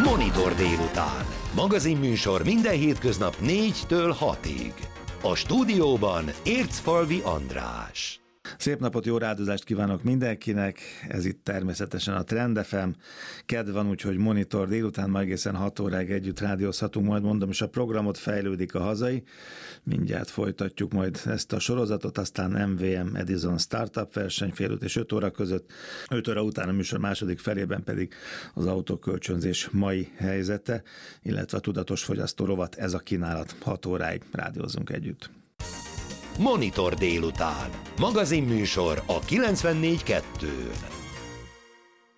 Monitor délután. Magazinműsor minden hétköznap 4-től 6-ig. A stúdióban Ércfalvi András. Szép napot, jó rádozást kívánok mindenkinek, ez itt természetesen a Trend FM. Kedv van, úgyhogy Monitor délután ma egészen 6 óráig együtt rádiózhatunk, majd mondom, és a programot fejlődik a hazai. Mindjárt folytatjuk majd ezt a sorozatot, aztán MVM Edison Startup verseny fél 5 és 5 óra között. 5 óra után a műsor második felében pedig az autókölcsönzés mai helyzete, illetve a tudatos fogyasztó rovat, ez a kínálat. 6 óráig rádiózunk együtt. Monitor délután. Magazinműsor a 94.2-n.